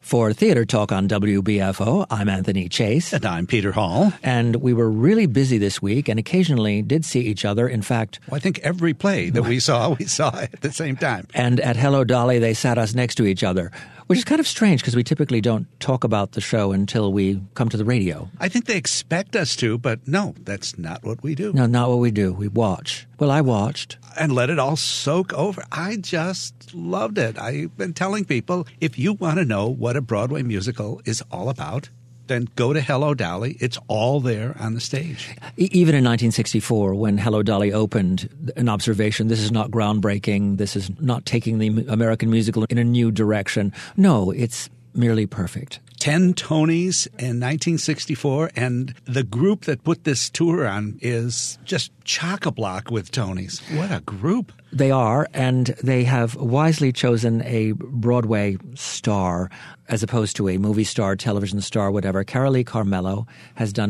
For Theater Talk on WBFO, I'm Anthony Chase. And I'm Peter Hall. And we were really busy this week and occasionally did see each other. In fact, I think every play that we saw at the same time. And at Hello Dolly, they sat us next to each other, which is kind of strange because we typically don't talk about the show until we come to the radio. I think they expect us to, but no, that's not what we do. No, not what we do. We watch. Well, I watched. And let it all soak over. I just loved it. I've been telling people, if you want to know what a Broadway musical is all about, then go to Hello Dolly. It's all there on the stage. Even in 1964, when Hello Dolly opened, an observation, this is not groundbreaking. This is not taking the American musical in a new direction. No, it's merely perfect. 10 Tonys in 1964, and the group that put this tour on is just chock-a-block with Tonys. What a group. They are, and they have wisely chosen a Broadway star as opposed to a movie star, television star, whatever. Carolee Carmello has done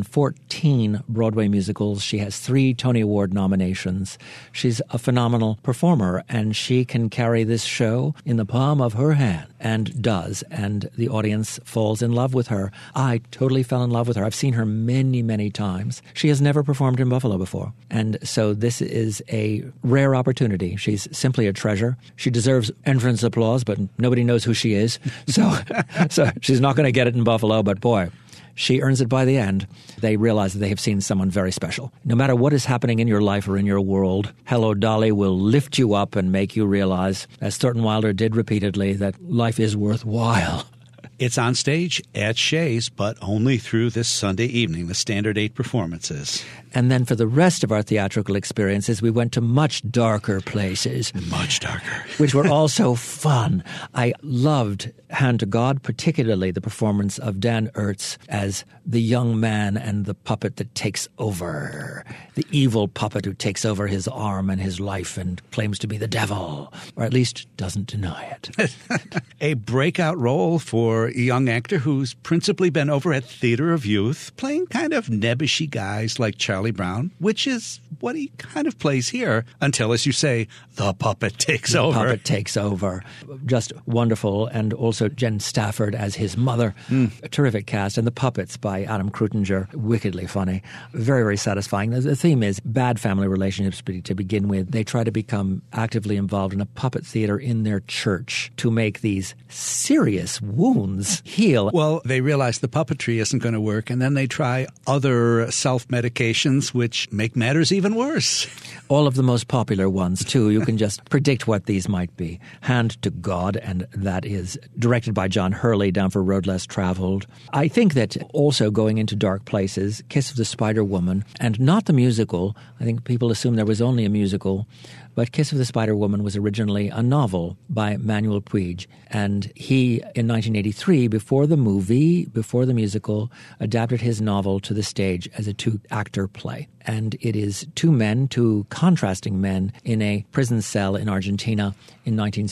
14 Broadway musicals. She has 3 Tony Award nominations. She's a phenomenal performer, and she can carry this show in the palm of her hand, and does, and the audience falls in love with her. I totally fell in love with her. I've seen her many, many times. She has never performed in Buffalo before, and so this is a rare opportunity. She's simply a treasure. She deserves entrance applause, but nobody knows who she is. So she's not going to get it in Buffalo, but boy, she earns it by the end. They realize that they have seen someone very special. No matter what is happening in your life or in your world, Hello Dolly will lift you up and make you realize, as Thurton Wilder did repeatedly, that life is worthwhile. It's on stage at Shea's, but only through this Sunday evening, the Standard 8 performances. And then for the rest of our theatrical experiences, we went to much darker places. Much darker. Which were also fun. I loved Hand to God, particularly the performance of Dan Ertz as the young man and the puppet that takes over. The evil puppet who takes over his arm and his life and claims to be the devil, or at least doesn't deny it. A breakout role for a young actor who's principally been over at Theater of Youth, playing kind of nebbishy guys like Charlie Brown, which is what he kind of plays here until, as you say, the puppet takes over. The puppet takes over. Just wonderful. And also Jen Stafford as his mother. A terrific cast. And The Puppets by Adam Krutinger. Wickedly funny. Very, very satisfying. The theme is bad family relationships to begin with. They try to become actively involved in a puppet theater in their church to make these serious wounds heal. Well, they realize the puppetry isn't going to work, and then they try other self-medications, which make matters even worse. All of the most popular ones, too. You can just predict what these might be. Hand to God, and that is directed by John Hurley, down for Road Less Traveled. I think that also going into dark places, Kiss of the Spider Woman, and not the musical. I think people assume there was only a musical, but Kiss of the Spider Woman was originally a novel by Manuel Puig. And he, in 1983, before the movie, before the musical, adapted his novel to the stage as a 2-actor play. And it is 2 men, 2 contrasting men, in a prison cell in Argentina in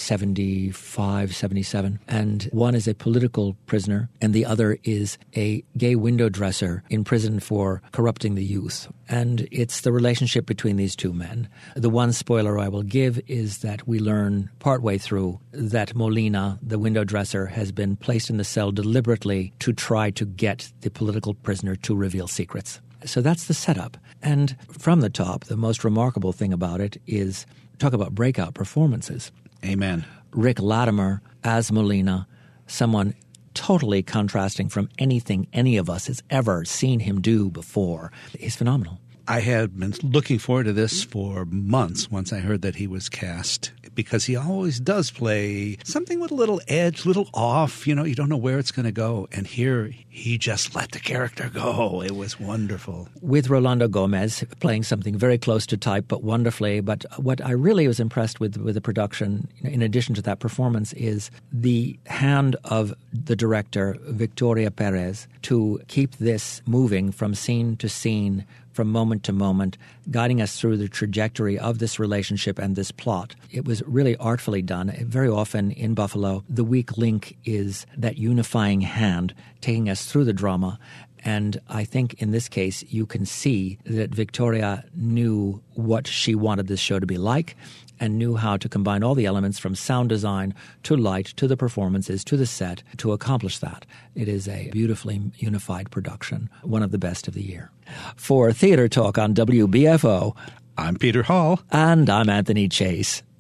1975, 77. And one is a political prisoner, and the other is a gay window dresser in prison for corrupting the youth. And it's the relationship between these 2 men. The one spoiler I will give is that we learn partway through that Molina, the window dresser, has been placed in the cell deliberately to try to get the political prisoner to reveal secrets. So that's the setup. And from the top, the most remarkable thing about it is, talk about breakout performances. Amen. Rick Latimer as Molina, someone totally contrasting from anything any of us has ever seen him do before. He's phenomenal. I had been looking forward to this for months once I heard that he was cast, because he always does play something with a little edge, little off. You know, you don't know where it's going to go. And here, he just let the character go. It was wonderful. With Rolando Gomez playing something very close to type, but wonderfully. But what I really was impressed with the production, in addition to that performance, is the hand of the director, Victoria Perez, to keep this moving from scene to scene, from moment to moment, guiding us through the trajectory of this relationship and this plot. It was really artfully done. Very often in Buffalo, the weak link is that unifying hand taking us through the drama. And I think in this case, you can see that Victoria knew what she wanted this show to be like, and knew how to combine all the elements from sound design to light to the performances to the set to accomplish that. It is a beautifully unified production, one of the best of the year. For Theater Talk on WBFO, I'm Peter Hall. And I'm Anthony Chase.